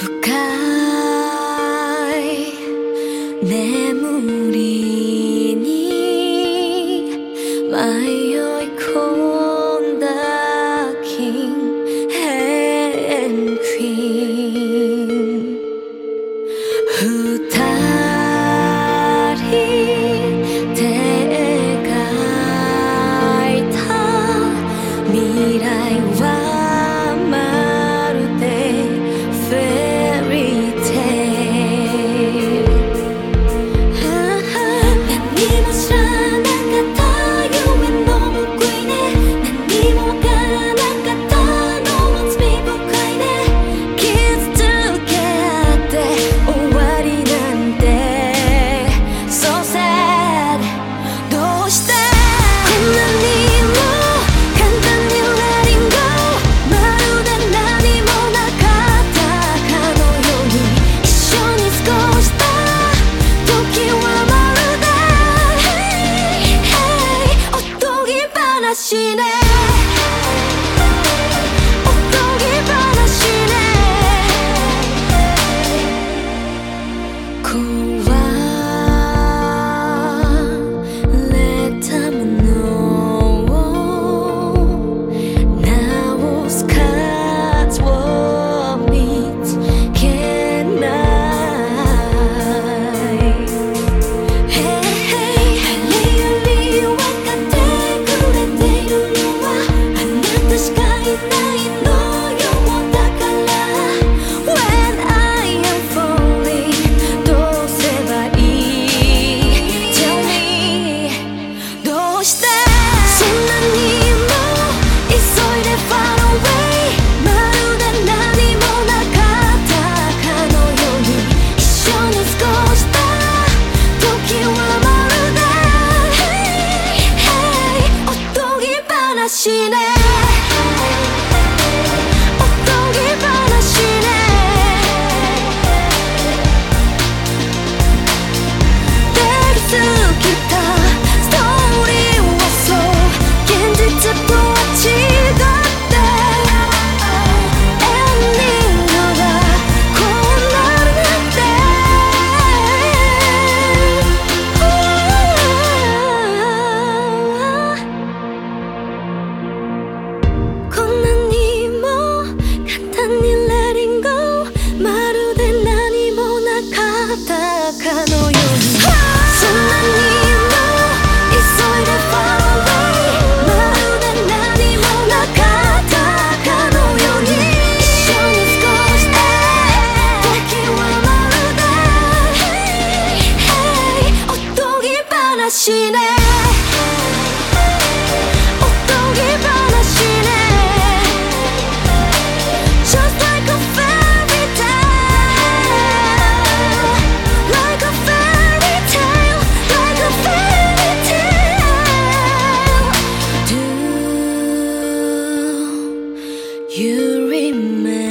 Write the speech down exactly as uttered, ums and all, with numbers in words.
深い眠りに迷い込んだ King and Queen 二人で描いた未来はまるでフェリーテイル何も知らなかった夢の報いね何もわからなかったの罪深いね傷つけ合って終わりなんて So sad どうしてこんなにも簡単に Letting go まるで何もなかったかのように一緒に過ごした時はまるで Hey, hey おとぎ話ねおとぎ話ね壊れたものを直す数を見つけない Hey, hey 誰より分かってくれているのはあなたしかいないのよだから When I am falling どうすればいい Tell me どうしてそんなにも急いで Far away まるで何もなかったかのように一緒に過ごした時はまるで Hey, hey おとぎ話ねおとぎ話ねできすぎたストーリーはそう現実とは違ってエンディングがこうなるなんてこんなにも簡単に Letting go まるで何もなかったかのようにそんなにも急いで Far away まるで何もなかったかのように一緒に過ごして時はまるで Hey, hey おとぎ話ねおとぎ話ね Just like a fairy tale Like a fairy tale Like a fairy tale Do you remember